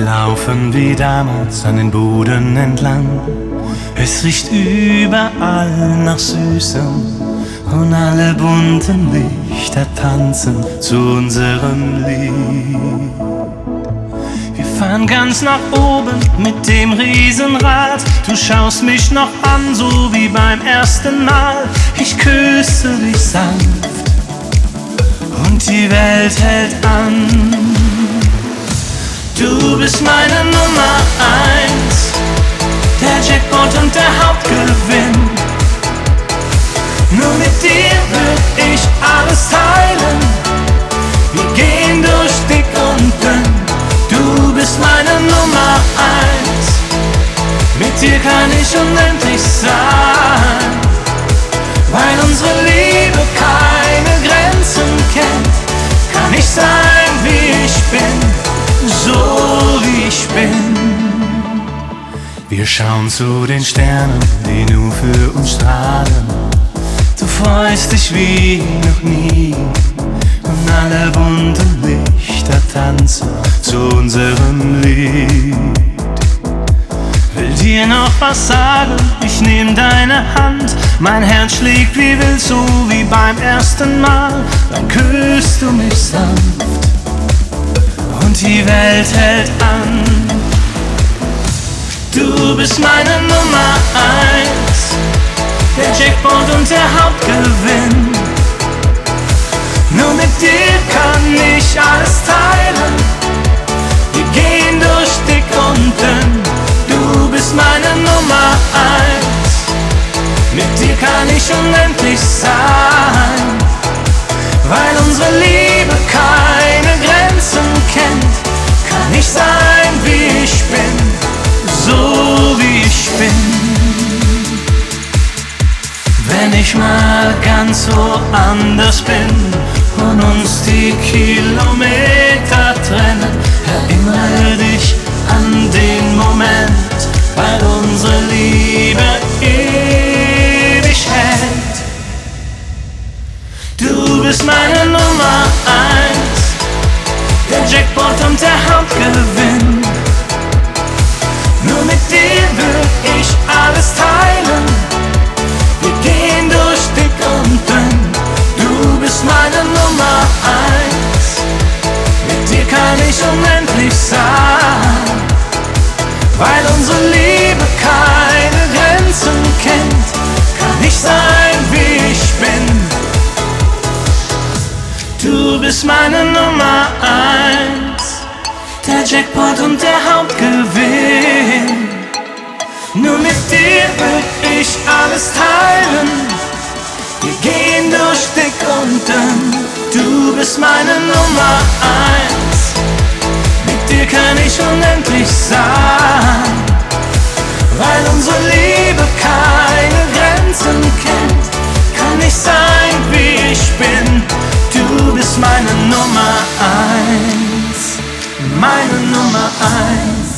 Wir laufen wie damals an den Boden entlang. Es riecht überall nach Süßem und alle bunten Lichter tanzen zu unserem Lied. Wir fahren ganz nach oben mit dem Riesenrad. Du schaust mich noch an, so wie beim ersten Mal. Ich küsse dich sanft und die Welt hält an. Du bist meine Nummer 1, der Jackpot und der Hauptgewinn. Nur mit dir will ich alles teilen. Wir gehen durch dick und dünn. Du bist meine Nummer 1. Mit dir kann ich unendlich sein, weil unsere Liebe keine Grenzen kennt. Kann ich sein, wie ich bin, so wie ich bin. Wir schauen zu den Sternen, die nur für uns strahlen. Du freust dich wie noch nie und alle bunten Lichter tanzen zu unserem Lied. Will dir noch was sagen, ich nehm deine Hand. Mein Herz schlägt wie wild, so wie beim ersten Mal. Dann küsst du mich sanft und die Welt hält an. Du bist meine Nummer 1, der Jackpot und der Hauptgewinn. Nur mit dir kann ich alles teilen. Wir gehen durch dick und dünn. Du bist meine Nummer 1. Mit dir kann ich unendlich sein, weil unsere Liebe keine Grenzen kennt. Kann ich sein, wie ich bin, so wie ich bin. Wenn ich mal ganz woanders bin und uns die Kilometer trennen, erinnere dich an den Moment, weil unsere Liebe ewig hält. Du bist meine Nummer 1, der Jackpot und der Hauptgewinn. Nur mit dir will ich alles teilen. Wir gehen durch dick und dünn. Du bist meine Nummer 1. Mit dir kann ich unendlich sein, weil unsere Liebe keine Grenzen kennt. Kann ich sein, wie ich bin. Du bist meine Nummer 1, der Jackpot und der Hauptgewinn. Nur mit dir will ich alles teilen. Wir gehen durch dick und dünn. Du bist meine Nummer 1. Mit dir kann ich unendlich sein, weil unsere Liebe keine Grenzen kennt. Kann ich sein, wie ich bin. Du bist meine Nummer 1, meine Nummer 1.